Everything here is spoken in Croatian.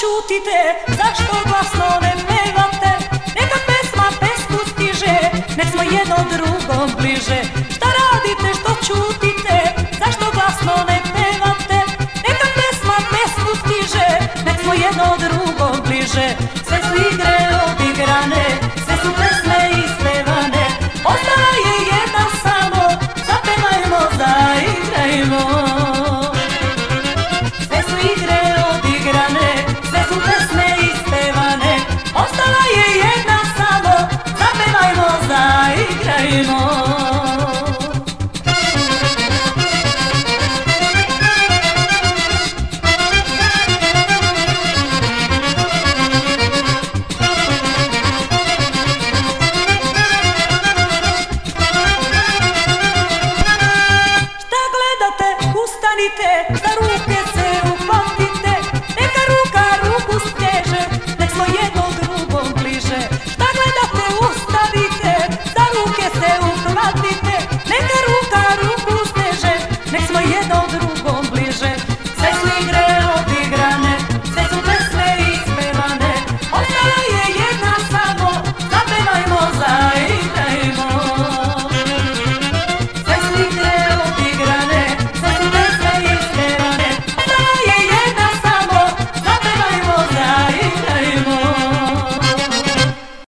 čutite, zašto glasno ne pevate? Neka pesma pesmu stiže, nek smo jedno drugom bliže. Šta radite, što čutite, zašto glasno ne pevate? Neka pesma pesmu stiže, nek smo jedno drugom bliže. Sve su igre odigrane, sve su pesme ispevane, ostala je jedna samo, zapevajmo, zaigrajmo. Sve su igre odigrane, sve su pesme ispevane, ostala je jedna samo, zapevajmo, zaigrajmo. Ustanite, za